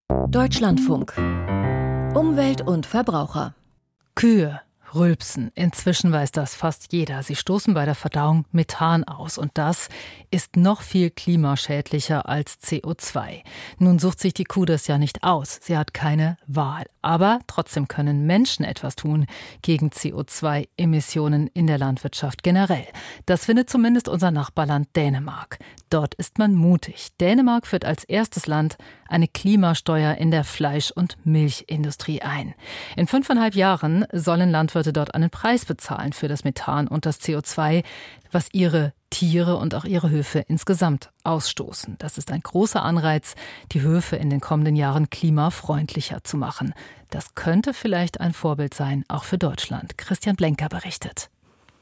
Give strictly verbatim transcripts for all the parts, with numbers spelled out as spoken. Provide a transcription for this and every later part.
Deutschlandfunk. Umwelt und Verbraucher. Kühe rülpsen. Inzwischen weiß das fast jeder. Sie stoßen bei der Verdauung Methan aus. Und das ist noch viel klimaschädlicher als C O zwei. Nun sucht sich die Kuh das ja nicht aus. Sie hat keine Wahl. Aber trotzdem können Menschen etwas tun gegen C O zwei Emissionen in der Landwirtschaft generell. Das findet zumindest unser Nachbarland Dänemark. Dort ist man mutig. Dänemark führt als erstes Land eine Klimasteuer in der Fleisch- und Milchindustrie ein. In fünfeinhalb Jahren sollen Landwirte dort einen Preis bezahlen für das Methan und das C O zwei, was ihre Tiere und auch ihre Höfe insgesamt ausstoßen. Das ist ein großer Anreiz, die Höfe in den kommenden Jahren klimafreundlicher zu machen. Das könnte vielleicht ein Vorbild sein, auch für Deutschland. Christian Blenker berichtet.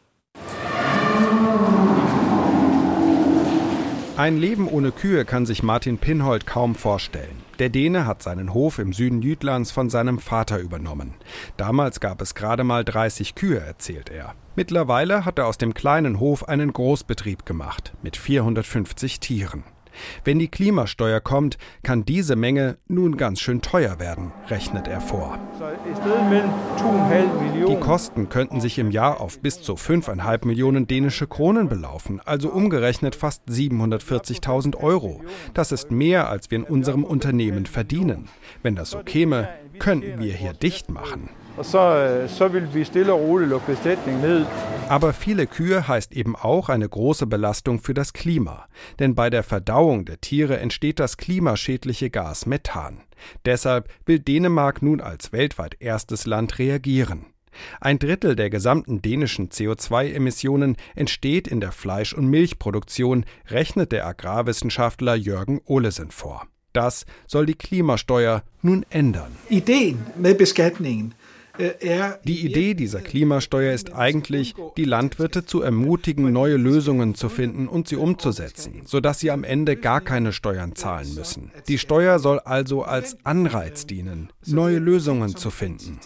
Ein Leben ohne Kühe kann sich Martin Pinholt kaum vorstellen. Der Däne hat seinen Hof im Süden Jütlands von seinem Vater übernommen. Damals gab es gerade mal dreißig Kühe, erzählt er. Mittlerweile hat er aus dem kleinen Hof einen Großbetrieb gemacht, mit vierhundertfünfzig Tieren. Wenn die Klimasteuer kommt, kann diese Menge nun ganz schön teuer werden, rechnet er vor. Die Kosten könnten sich im Jahr auf bis zu fünfeinhalb Millionen dänische Kronen belaufen, also umgerechnet fast siebenhundertvierzigtausend Euro. Das ist mehr, als wir in unserem Unternehmen verdienen. Wenn das so käme, könnten wir hier dicht machen. Aber viele Kühe heißt eben auch eine große Belastung für das Klima. Denn bei der Verdauung der Tiere entsteht das klimaschädliche Gas Methan. Deshalb will Dänemark nun als weltweit erstes Land reagieren. Ein Drittel der gesamten dänischen C O zwei Emissionen entsteht in der Fleisch- und Milchproduktion, rechnet der Agrarwissenschaftler Jørgen Olesen vor. Das soll die Klimasteuer nun ändern. Ideen mit Beskattningen. Die Idee dieser Klimasteuer ist eigentlich, die Landwirte zu ermutigen, neue Lösungen zu finden und sie umzusetzen, sodass sie am Ende gar keine Steuern zahlen müssen. Die Steuer soll also als Anreiz dienen, neue Lösungen zu finden.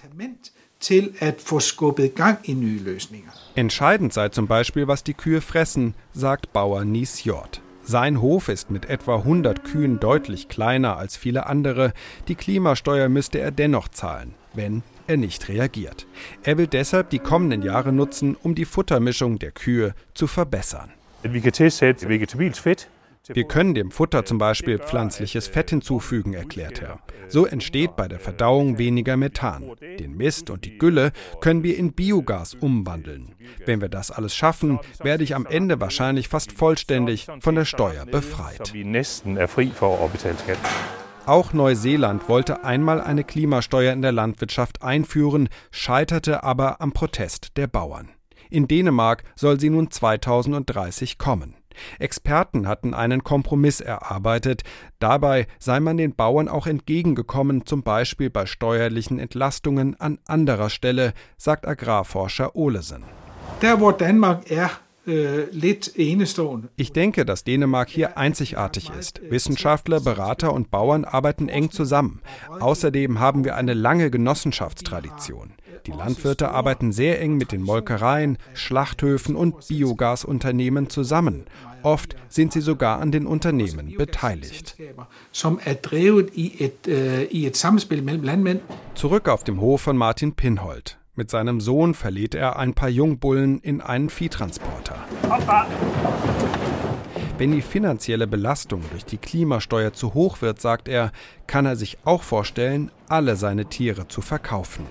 Entscheidend sei zum Beispiel, was die Kühe fressen, sagt Bauer Nis Hjort. Sein Hof ist mit etwa hundert Kühen deutlich kleiner als viele andere. Die Klimasteuer müsste er dennoch zahlen, wenn er nicht reagiert. Er will deshalb die kommenden Jahre nutzen, um die Futtermischung der Kühe zu verbessern. Wir können dem Futter zum Beispiel pflanzliches Fett hinzufügen, erklärt er. So entsteht bei der Verdauung weniger Methan. Den Mist und die Gülle können wir in Biogas umwandeln. Wenn wir das alles schaffen, werde ich am Ende wahrscheinlich fast vollständig von der Steuer befreit. Auch Neuseeland wollte einmal eine Klimasteuer in der Landwirtschaft einführen, scheiterte aber am Protest der Bauern. In Dänemark soll sie nun zweitausenddreißig kommen. Experten hatten einen Kompromiss erarbeitet. Dabei sei man den Bauern auch entgegengekommen, zum Beispiel bei steuerlichen Entlastungen an anderer Stelle, sagt Agrarforscher Olesen. Der, wo Danmark er Ich denke, dass Dänemark hier einzigartig ist. Wissenschaftler, Berater und Bauern arbeiten eng zusammen. Außerdem haben wir eine lange Genossenschaftstradition. Die Landwirte arbeiten sehr eng mit den Molkereien, Schlachthöfen und Biogasunternehmen zusammen. Oft sind sie sogar an den Unternehmen beteiligt. Zurück auf dem Hof von Martin Pinholt. Mit seinem Sohn verlädt er ein paar Jungbullen in einen Viehtransporter. Wenn die finanzielle Belastung durch die Klimasteuer zu hoch wird, sagt er, kann er sich auch vorstellen, alle seine Tiere zu verkaufen.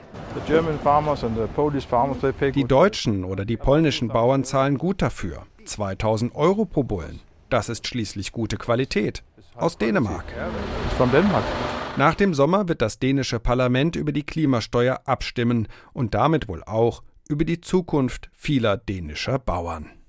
Die deutschen oder die polnischen Bauern zahlen gut dafür. zweitausend Euro pro Bullen. Das ist schließlich gute Qualität. Aus Dänemark. Nach dem Sommer wird das dänische Parlament über die Klimasteuer abstimmen und damit wohl auch über die Zukunft vieler dänischer Bauern.